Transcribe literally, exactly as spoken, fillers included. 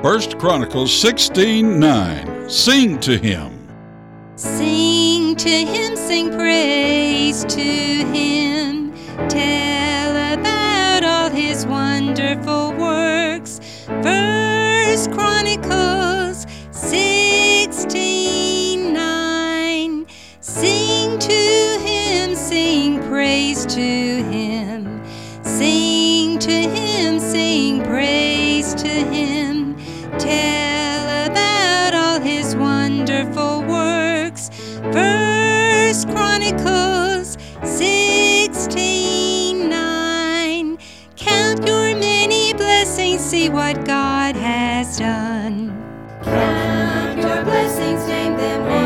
First Chronicles sixteen nine. Sing to him. Sing to him, sing praise to him. Tell about all his wonderful works. First Chronicles sixteen nine. Sing to him, sing praise to him. Sing to him, sing praise to him. Tell about all his wonderful works. First Chronicles sixteen nine. Count your many blessings, see what God has done. Count your blessings, name them all.